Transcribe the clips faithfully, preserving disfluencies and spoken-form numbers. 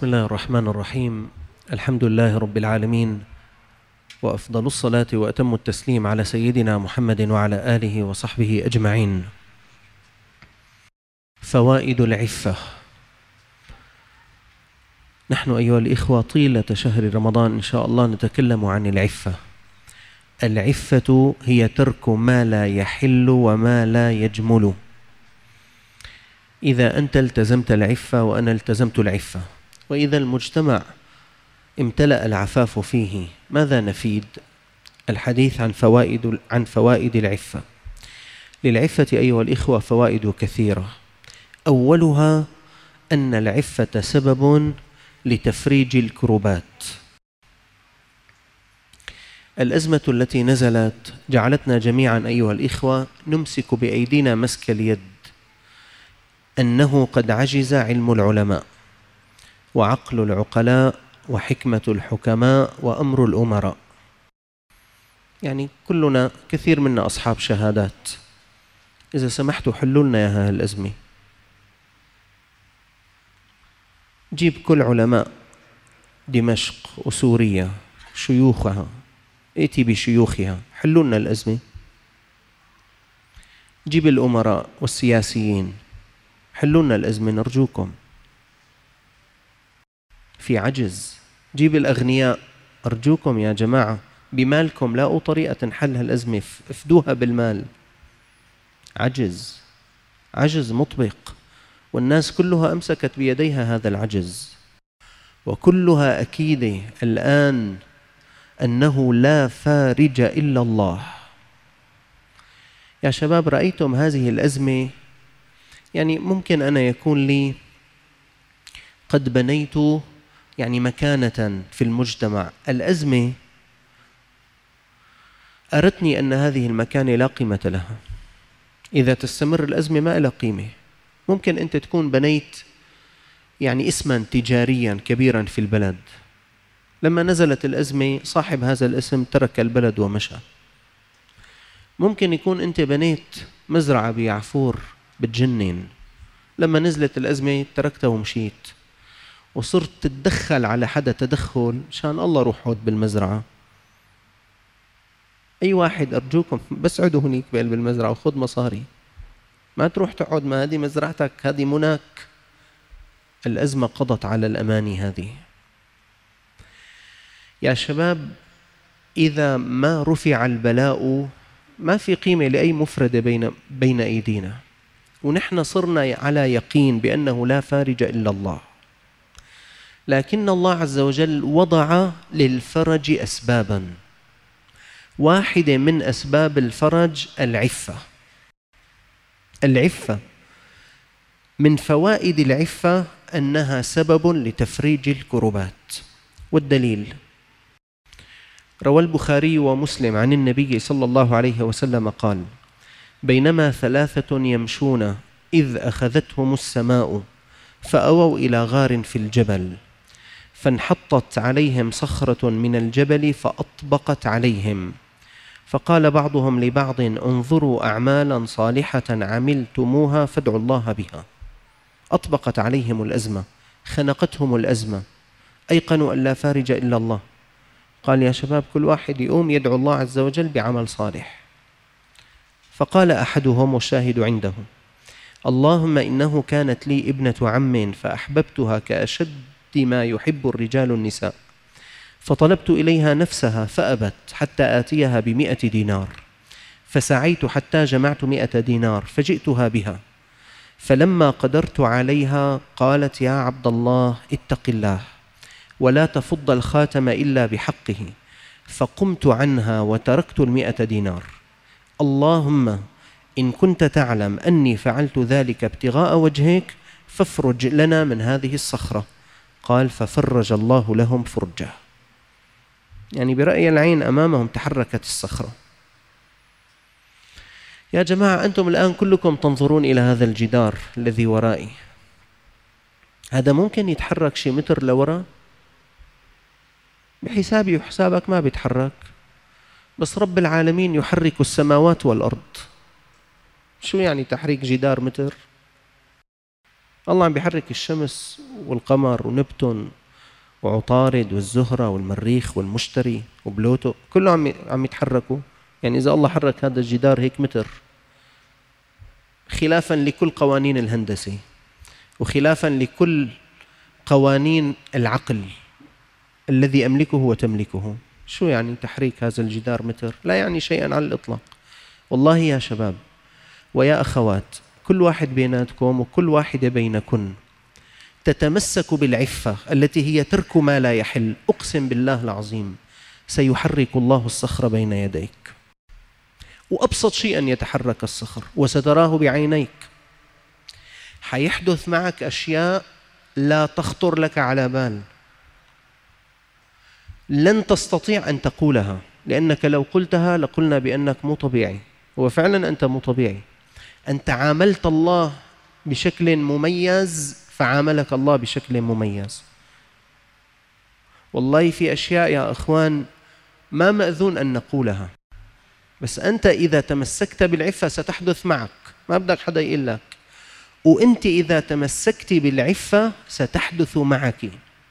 بسم الله الرحمن الرحيم. الحمد لله رب العالمين، وأفضل الصلاة وأتم التسليم على سيدنا محمد وعلى آله وصحبه أجمعين. فوائد العفة. نحن أيها الإخوة طيلة شهر رمضان إن شاء الله نتكلم عن العفة. العفة هي ترك ما لا يحل وما لا يجمل. إذا أنت التزمت العفة وأنا التزمت العفة، وإذا المجتمع امتلأ العفاف فيه، ماذا نفيد؟ الحديث عن فوائد عن فوائد العفة. للعفة أيها الإخوة فوائد كثيرة. أولها أن العفة سبب لتفريج الكربات. الأزمة التي نزلت جعلتنا جميعا أيها الإخوة نمسك بأيدينا مسك اليد، أنه قد عجز علم العلماء وعقل العقلاء وحكمة الحكماء وأمر الأمراء. يعني كلنا كثير منا أصحاب شهادات، إذا سمحتوا حلوا لنا يا هالأزمة. جيب كل علماء دمشق وسوريا شيوخها، ائتي بشيوخها، حلوا لنا الأزمة. جيب الأمراء والسياسيين، حلوا لنا الأزمة نرجوكم. في عجز. جيب الأغنياء، أرجوكم يا جماعة بمالكم لاقوا طريقة حل هالأزمة، افدوها بالمال. عجز، عجز مطبق، والناس كلها أمسكت بيديها هذا العجز، وكلها أكيدة الآن أنه لا فارج إلا الله. يا شباب رأيتم هذه الأزمة؟ يعني ممكن أنا يكون لي قد بنيت يعني مكانة في المجتمع، الأزمة أردتني أن هذه المكانة لا قيمة لها. إذا تستمر الأزمة ما لها قيمة. ممكن أنت تكون بنيت يعني اسما تجاريا كبيرا في البلد، لما نزلت الأزمة صاحب هذا الاسم ترك البلد ومشى. ممكن يكون أنت بنيت مزرعة بيعفور بتجنن، لما نزلت الأزمة تركتها ومشيت، وصرت تتدخل على حدا تدخل شان الله روح عود بالمزرعة. أي واحد أرجوكم بس عدوا هنيك بقلب المزرعة وخذ مصاري، ما تروح تقعد، ما هذه مزرعتك، هذه مناك. الأزمة قضت على الأماني هذه. يا شباب إذا ما رفع البلاء ما في قيمة لأي مفردة بين بين أيدينا، ونحن صرنا على يقين بأنه لا فارج إلا الله. لكن الله عز وجل وضع للفرج أسبابا، واحدة من أسباب الفرج العفة. العفة من فوائد العفة أنها سبب لتفريج الكربات. والدليل روى البخاري ومسلم عن النبي صلى الله عليه وسلم قال: بينما ثلاثة يمشون إذ أخذتهم السماء فأووا إلى غار في الجبل، فانحطت عليهم صخرة من الجبل فأطبقت عليهم، فقال بعضهم لبعض: انظروا أعمالا صالحة عملتموها فادعوا الله بها. أطبقت عليهم الأزمة، خنقتهم الأزمة، أيقنوا أن لا فارج إلا الله. قال: يا شباب كل واحد يقوم يدعو الله عز وجل بعمل صالح. فقال أحدهم والشاهد عنده: اللهم إنه كانت لي ابنة عم فأحببتها كأشد ما يحب الرجال النساء، فطلبت إليها نفسها فأبت حتى آتيها بمئة دينار، فسعيت حتى جمعت مئة دينار فجئتها بها، فلما قدرت عليها قالت: يا عبد الله اتق الله ولا تفض الخاتم إلا بحقه، فقمت عنها وتركت المئة دينار. اللهم إن كنت تعلم أني فعلت ذلك ابتغاء وجهك فافرج لنا من هذه الصخرة. قال: ففرج الله لهم فرجة. يعني برأي العين أمامهم تحركت الصخرة. يا جماعة أنتم الآن كلكم تنظرون إلى هذا الجدار الذي ورائي، هذا ممكن يتحرك شي متر لورا؟ بحسابي وحسابك ما بيتحرك، بس رب العالمين يحرك السماوات والأرض. شو يعني تحريك جدار متر؟ الله عم بيحرك الشمس والقمر ونبتون وعطارد والزهرة والمريخ والمشتري وبلوتو، كله عم عم يتحركوا. يعني إذا الله حرك هذا الجدار هيك متر، خلافا لكل قوانين الهندسة وخلافا لكل قوانين العقل الذي أملكه وتملكه، شو يعني تحريك هذا الجدار متر؟ لا يعني شيئا على الإطلاق. والله يا شباب ويا أخوات، كل واحد بيناتكم وكل واحدة بينكن تتمسك بالعفة التي هي ترك ما لا يحل، أقسم بالله العظيم سيحرك الله الصخر بين يديك، وأبسط شيء أن يتحرك الصخر وستراه بعينيك. حيحدث معك أشياء لا تخطر لك على بال، لن تستطيع أن تقولها، لأنك لو قلتها لقلنا بأنك مو طبيعي. وفعلا أنت مو طبيعي، أنت عاملت الله بشكل مميز فعاملك الله بشكل مميز. والله في أشياء يا أخوان ما مأذون أن نقولها، بس أنت إذا تمسكت بالعفة ستحدث معك، ما بدك حدا يقول لك. وأنت إذا تمسكت بالعفة ستحدث معك.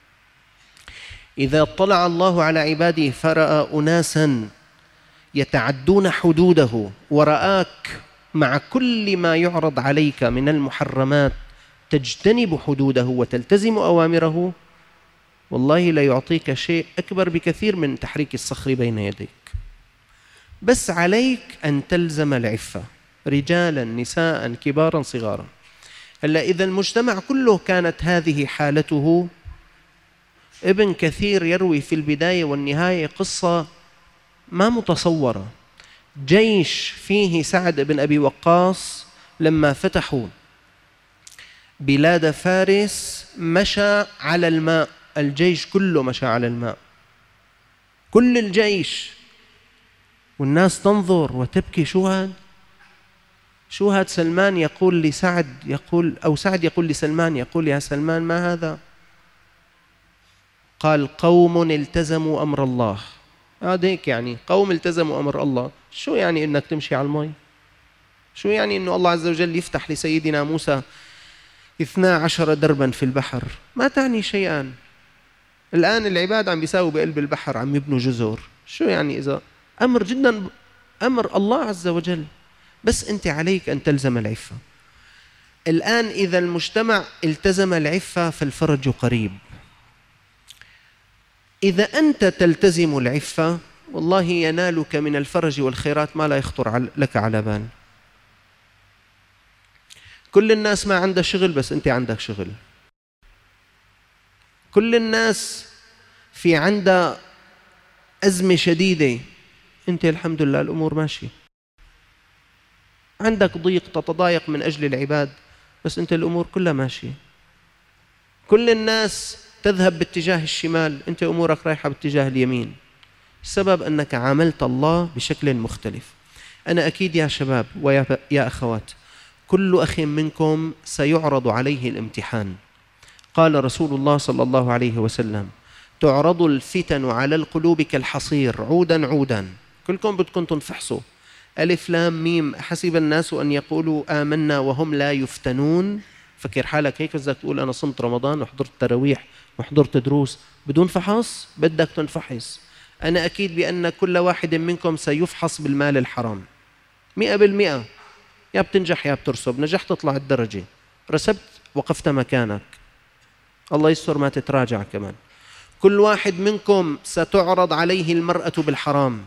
إذا اطلع الله على عباده فرأى أناسا يتعدون حدوده ورآك مع كل ما يعرض عليك من المحرمات تجتنب حدوده وتلتزم أوامره، والله لا يعطيك شيء أكبر بكثير من تحريك الصخر بين يديك. بس عليك أن تلزم العفة، رجالا نساء كبارا صغارا. هلا إذا المجتمع كله كانت هذه حالته، ابن كثير يروي في البداية والنهاية قصة ما متصورة. جيش فيه سعد بن أبي وقاص لما فتحوا بلاد فارس مشى على الماء، الجيش كله مشى على الماء، كل الجيش، والناس تنظر وتبكي. شو هاد؟ شو هاد؟ سلمان يقول لسعد، يقول أو سعد يقول لسلمان، يقول يا سلمان ما هذا؟ قال قوم التزموا أمر الله. هذا هيك يعني قوم التزموا أمر الله. شو يعني إنك تمشي على المي؟ شو يعني إنه الله عز وجل يفتح لسيدنا موسى اثنا عشر دربا في البحر؟ ما تعني شيئا. الآن العباد عم بيساووا بقلب البحر، عم يبنوا جزر. شو يعني إذا أمر جدا أمر الله عز وجل، بس أنت عليك أن تلزم العفة. الآن إذا المجتمع التزم العفة فالفرج قريب. إذا أنت تلتزم العفة والله ينالك من الفرج والخيرات ما لا يخطر لك على بال. كل الناس ما عندها شغل بس أنت عندك شغل. كل الناس في عندها أزمة شديدة، أنت الحمد لله الأمور ماشية. عندك ضيق تتضايق من أجل العباد بس أنت الأمور كلها ماشية. كل الناس تذهب باتجاه الشمال، أنت أمورك رايحة باتجاه اليمين. السبب أنك عاملت الله بشكل مختلف. أنا أكيد يا شباب ويا يا أخوات، كل أخ منكم سيعرض عليه الامتحان. قال رسول الله صلى الله عليه وسلم تعرض الفتن على القلوب كالحصير عودا عودا. كلكم بدكم تنفحصوا ألف لام ميم حسب الناس أن يقولوا آمنا وهم لا يفتنون. فكر حالك هيك بدك تقول أنا صمت رمضان وحضرت تراويح وحضرت دروس بدون فحص؟ بدك تنفحص. أنا أكيد بأن كل واحد منكم سيفحص بالمال الحرام مئة بالمئة. يا بتنجح يا بترسب. نجحت تطلع الدرجة، رسبت وقفت مكانك، الله يستر ما تتراجع كمان. كل واحد منكم ستعرض عليه المرأة بالحرام.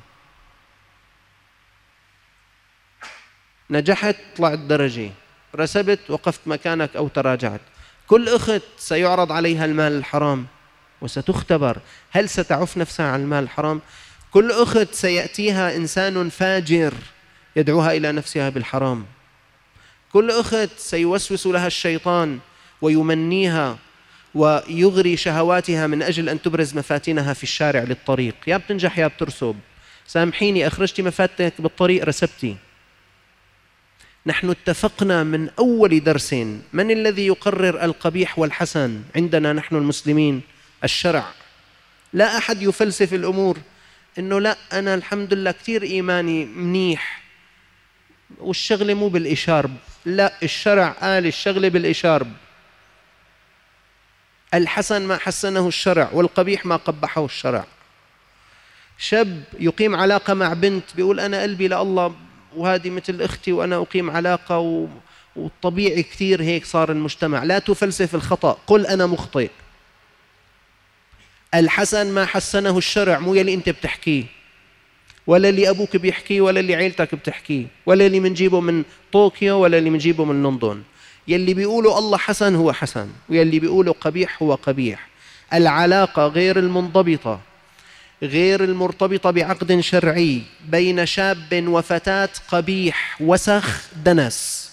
نجحت طلعت درجة، رسبت وقفت مكانك أو تراجعت. كل أخت سيعرض عليها المال الحرام وستختبر هل ستعف نفسها عن المال الحرام. كل أخت سيأتيها إنسان فاجر يدعوها إلى نفسها بالحرام. كل أخت سيوسوس لها الشيطان ويمنيها ويغري شهواتها من أجل أن تبرز مفاتنها في الشارع للطريق. يا بتنجح يا بترسب. سامحيني أخرجتي مفاتنك بالطريق رسبتي. نحن اتفقنا من أول درس من الذي يقرر القبيح والحسن عندنا نحن المسلمين؟ الشرع. لا أحد يفلسف الأمور إنه لا أنا الحمد لله كتير إيماني منيح والشغلة مو بالإشارب. لا، الشرع قال الشغلة بالإشارب. الحسن ما حسنه الشرع والقبيح ما قبحه الشرع. شاب يقيم علاقة مع بنت بيقول أنا قلبي لله وهذه مثل أختي وأنا أقيم علاقة و... والطبيعي كثير هيك صار المجتمع. لا تفلسف الخطأ، قل أنا مخطئ. الحسن ما حسنه الشرع، مو يلي أنت بتحكيه ولا اللي أبوك بيحكيه ولا اللي عيلتك بتحكيه ولا اللي منجيبه من طوكيو ولا اللي منجيبه من لندن. يلي بيقولوا الله حسن هو حسن، ويلي بيقولوا قبيح هو قبيح. العلاقة غير المنضبطة غير المرتبطة بعقد شرعي بين شاب وفتاة قبيح، وسخ، دنس.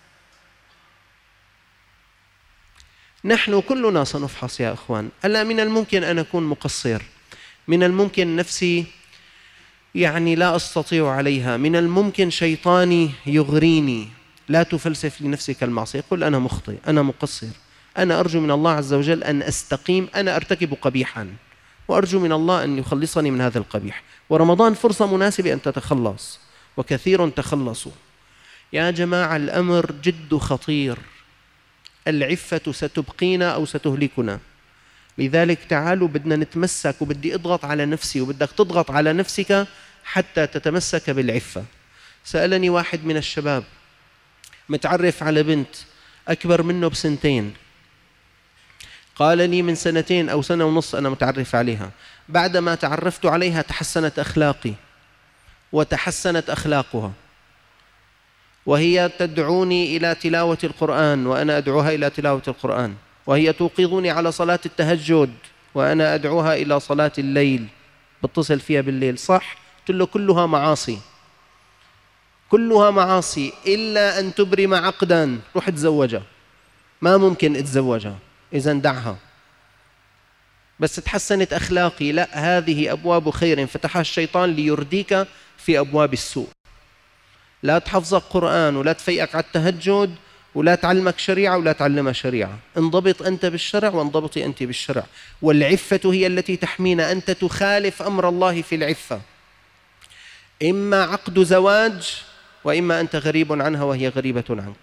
نحن كلنا سنفحص يا أخوان. هلا من الممكن أن أكون مقصر، من الممكن نفسي يعني لا أستطيع عليها، من الممكن شيطاني يغريني. لا تفلسف لنفسك المعصية، قل أنا مخطئ، أنا مقصر، أنا أرجو من الله عز وجل أن أستقيم، أنا أرتكب قبيحا وأرجو من الله أن يخلصني من هذا القبيح. ورمضان فرصة مناسبة أن تتخلص، وكثير تخلصوا. يا جماعة الأمر جد خطير. العفة ستبقينا أو ستهلكنا. لذلك تعالوا بدنا نتمسك، وبدي أضغط على نفسي وبدك تضغط على نفسك حتى تتمسك بالعفة. سألني واحد من الشباب متعرف على بنت أكبر منه بسنتين، قال لي من سنتين أو سنة ونص أنا متعرف عليها، بعدما تعرفت عليها تحسنت أخلاقي وتحسنت أخلاقها، وهي تدعوني إلى تلاوة القرآن وأنا أدعوها إلى تلاوة القرآن، وهي توقظني على صلاة التهجد وأنا أدعوها إلى صلاة الليل، بتصل فيها بالليل. صح؟ قلت له كلها معاصي، كلها معاصي إلا أن تبرم عقدا، روح تزوجها. ما ممكن اتزوجها، إذن دعها. بس تحسنت أخلاقي، لا، هذه أبواب خير فتحها الشيطان ليرديك في أبواب السوء. لا تحفظك قرآن ولا تفيقك على التهجد ولا تعلمك شريعة ولا تعلمها شريعة. انضبط أنت بالشرع وانضبطي أنت بالشرع. والعفة هي التي تحمينا. أنت تخالف أمر الله في العفة، إما عقد زواج وإما أنت غريب عنها وهي غريبة عنك.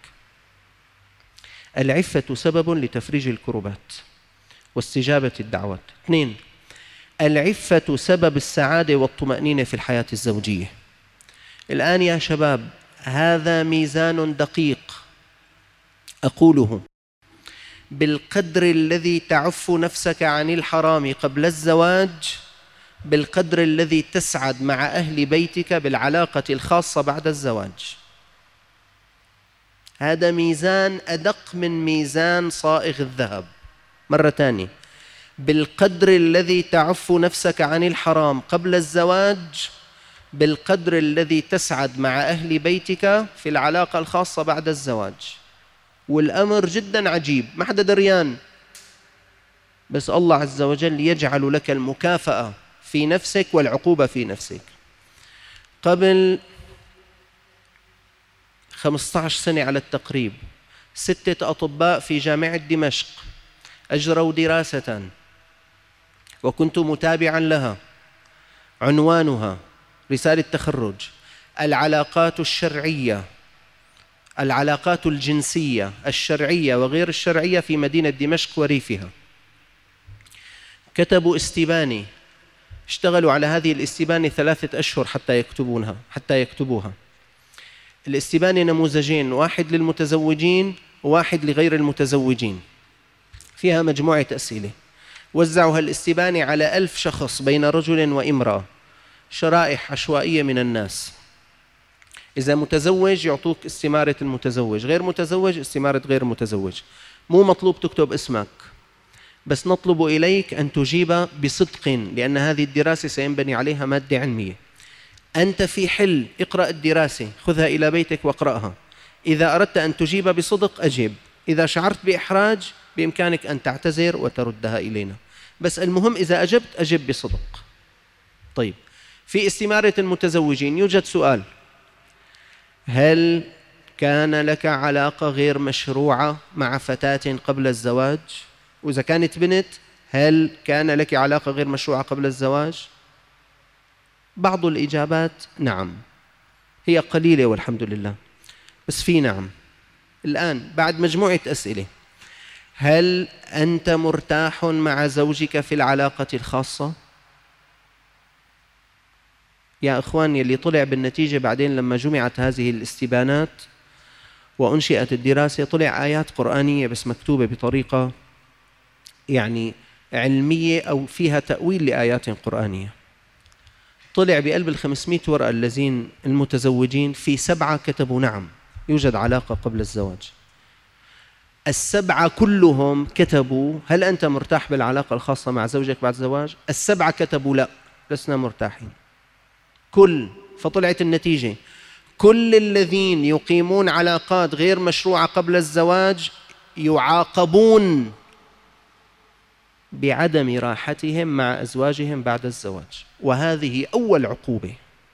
العفة سبب لتفريج الكربات واستجابة الدعوات. اثنين، العفة سبب السعادة والطمأنينة في الحياة الزوجية. الآن يا شباب هذا ميزان دقيق أقوله، بالقدر الذي تعف نفسك عن الحرام قبل الزواج بالقدر الذي تسعد مع أهل بيتك بالعلاقة الخاصة بعد الزواج. هذا ميزان أدق من ميزان صائغ الذهب. مرة ثانية، بالقدر الذي تعف نفسك عن الحرام قبل الزواج بالقدر الذي تسعد مع أهل بيتك في العلاقة الخاصة بعد الزواج. والأمر جدا عجيب، ما حدا دريان، بس الله عز وجل يجعل لك المكافأة في نفسك والعقوبة في نفسك. قبل خمسة عشر سنة على التقريب، ستة أطباء في جامعة دمشق أجروا دراسة وكنت متابعا لها، عنوانها رسالة تخرج: العلاقات الشرعية العلاقات الجنسية الشرعية وغير الشرعية في مدينة دمشق وريفها. كتبوا استبانة، اشتغلوا على هذه الاستبانة ثلاثة أشهر حتى يكتبونها حتى يكتبوها. الاستبانة نموذجين، واحد للمتزوجين وواحد لغير المتزوجين، فيها مجموعة أسئلة. وزعوا هالاستبانة على ألف شخص بين رجل وامرأة، شرائح عشوائية من الناس. إذا متزوج يعطوك استمارة المتزوج، غير متزوج استمارة غير متزوج. مو مطلوب تكتب اسمك، بس نطلب إليك أن تجيب بصدق، لأن هذه الدراسة سينبني عليها مادة علمية. أنت في حل، اقرأ الدراسة، خذها إلى بيتك واقرأها. إذا أردت أن تجيب بصدق أجب، إذا شعرت بإحراج بإمكانك أن تعتذر وتردها إلينا، بس المهم إذا أجبت أجب بصدق. طيب، في استمارة المتزوجين يوجد سؤال: هل كان لك علاقة غير مشروعة مع فتاة قبل الزواج؟ وإذا كانت بنت، هل كان لك علاقة غير مشروعة قبل الزواج؟ بعض الإجابات نعم، هي قليلة والحمد لله، بس في نعم. الآن بعد مجموعة أسئلة، هل أنت مرتاح مع زوجك في العلاقة الخاصة؟ يا أخوان، يلي طلع بالنتيجة بعدين لما جمعت هذه الاستبانات وأنشئت الدراسة، طلع آيات قرآنية بس مكتوبة بطريقة يعني علمية أو فيها تأويل لآيات قرآنية. طلع بقلب الخمسمائة ورقة الذين المتزوجين في سبعة كتبوا نعم يوجد علاقة قبل الزواج. السبعة كلهم كتبوا هل أنت مرتاح بالعلاقة الخاصة مع زوجك بعد الزواج؟ السبعة كتبوا لا، لسنا مرتاحين. كل فطلعت النتيجة كل الذين يقيمون علاقات غير مشروعة قبل الزواج يعاقبون بعدم راحتهم مع أزواجهم بعد الزواج، وهذه أول عقوبة.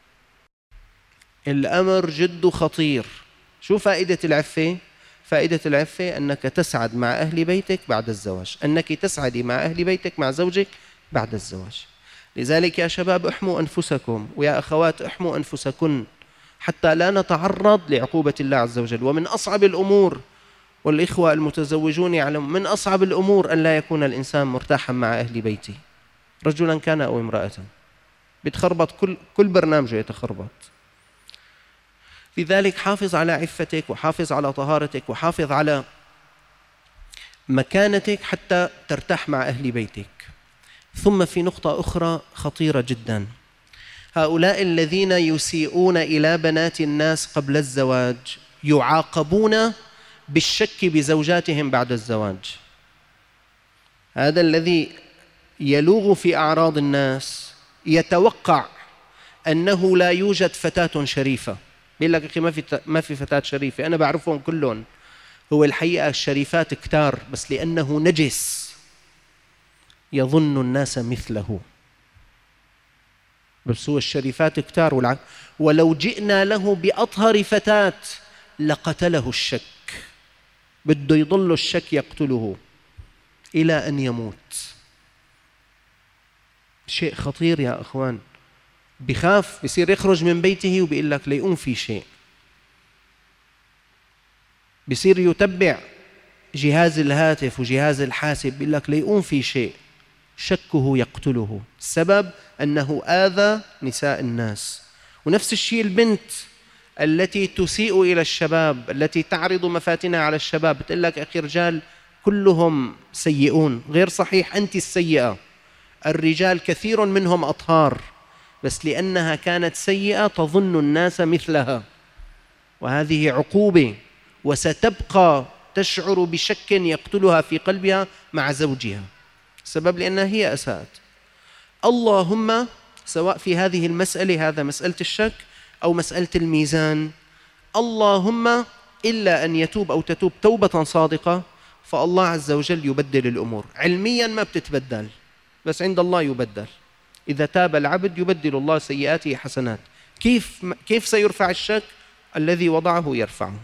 الأمر جد خطير. شو فائدة العفة؟ فائدة العفة أنك تسعد مع أهل بيتك بعد الزواج، أنك تسعدي مع أهل بيتك مع زوجك بعد الزواج. لذلك يا شباب احموا أنفسكم، ويا أخوات احموا أنفسكن حتى لا نتعرض لعقوبة الله عز وجل. ومن أصعب الأمور، والإخوة المتزوجون يعلمون، من أصعب الأمور أن لا يكون الإنسان مرتاحا مع أهل بيته، رجلا كان أو امرأة. بتخربط كل كل برنامجه يتخربط. لذلك حافظ على عفتك وحافظ على طهارتك وحافظ على مكانتك حتى ترتاح مع أهل بيتك. ثم في نقطة أخرى خطيرة جدا، هؤلاء الذين يسيئون إلى بنات الناس قبل الزواج يعاقبون بالشك بزوجاتهم بعد الزواج. هذا الذي يلوغ في أعراض الناس يتوقع أنه لا يوجد فتاة شريفة، بيقول لك أخي ما في ما في فتاة شريفة، أنا بعرفهم كلهم. هو الحقيقة الشريفات كتار، بس لأنه نجس يظن الناس مثله. بس هو الشريفات كتار والع... ولو جئنا له بأطهر فتاة لقتله الشك، بده يضل الشك يقتله إلى أن يموت. شيء خطير يا أخوان. بخاف بصير يخرج من بيته وبيقول لك ليقوم في شيء، بصير يتبع جهاز الهاتف وجهاز الحاسب بيقول لك ليقوم في شيء، شكه يقتله. السبب أنه آذى نساء الناس. ونفس الشيء البنت التي تسيء إلى الشباب، التي تعرض مفاتنها على الشباب، بتقول لك أخي رجال كلهم سيئون. غير صحيح، أنت السيئة. الرجال كثير منهم أطهار، بس لأنها كانت سيئة تظن الناس مثلها، وهذه عقوبة، وستبقى تشعر بشك يقتلها في قلبها مع زوجها. السبب لأنها هي أساءت. اللهم سواء في هذه المسألة، هذا مسألة الشك أو مسألة الميزان، اللهم إلا أن يتوب أو تتوب توبة صادقة، فالله عز وجل يبدل الأمور. علميا ما بتتبدل، بس عند الله يبدل. إذا تاب العبد يبدل الله سيئاته حسنات. كيف كيف سيرفع الشك؟ الذي وضعه يرفعه.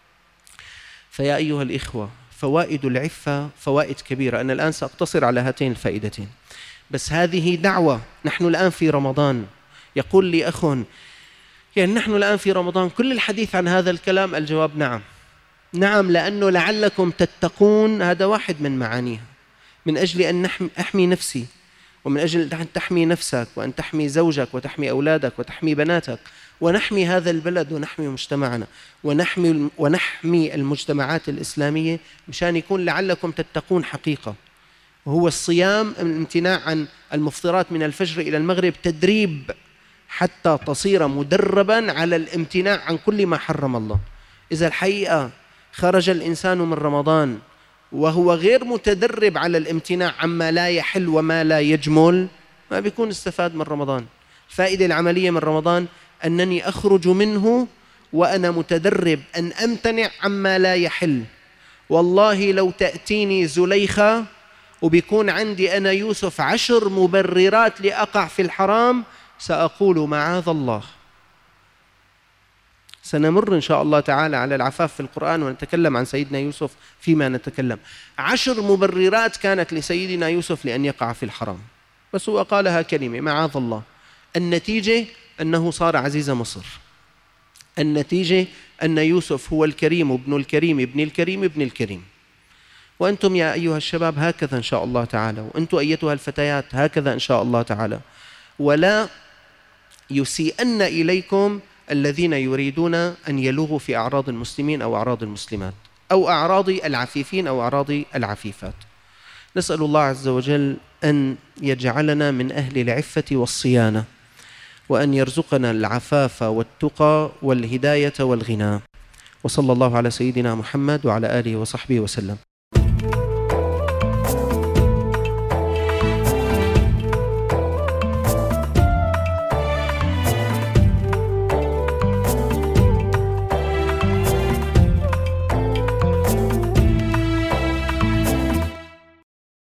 فيا أيها الإخوة، فوائد العفة فوائد كبيرة. أنا الآن سأقتصر على هاتين الفائدتين، بس هذه دعوة. نحن الآن في رمضان. يقول لي أخ يعني نحن الآن في رمضان كل الحديث عن هذا الكلام؟ الجواب نعم. نعم، لأنه لعلكم تتقون، هذا واحد من معانيها. من أجل أن أحمي نفسي، ومن أجل أن تحمي نفسك، وأن تحمي زوجك، وتحمي أولادك، وتحمي بناتك، ونحمي هذا البلد، ونحمي مجتمعنا، ونحمي ونحمي المجتمعات الإسلامية، مشان يكون لعلكم تتقون حقيقة. وهو الصيام، الامتناع عن المفطرات من الفجر إلى المغرب، تدريب حتى تصير مدربا على الامتناع عن كل ما حرم الله. إذا الحقيقة خرج الإنسان من رمضان وهو غير متدرب على الامتناع عما لا يحل وما لا يجمل، ما بيكون استفاد من رمضان. الفائدة العملية من رمضان أنني أخرج منه وأنا متدرب أن أمتنع عما لا يحل. والله لو تأتيني زليخة وبيكون عندي أنا يوسف عشر مبررات لأقع في الحرام، سأقول معاذ الله. سنمر إن شاء الله تعالى على العفاف في القرآن ونتكلم عن سيدنا يوسف فيما نتكلم. عشر مبررات كانت لسيدنا يوسف لأن يقع في الحرام، بس هو قالها كلمة معاذ الله. النتيجة أنه صار عزيز مصر. النتيجة أن يوسف هو الكريم ابن الكريم ابن الكريم ابن الكريم. وأنتم يا أيها الشباب هكذا إن شاء الله تعالى، وأنتم أيتها الفتيات هكذا إن شاء الله تعالى. ولا يسيئن إليكم الذين يريدون أن يلوغوا في أعراض المسلمين أو أعراض المسلمات أو أعراض العفيفين أو أعراض العفيفات. نسأل الله عز وجل أن يجعلنا من أهل العفة والصيانة، وأن يرزقنا العفاف والتقى والهداية والغنى. وصلى الله على سيدنا محمد وعلى آله وصحبه وسلم.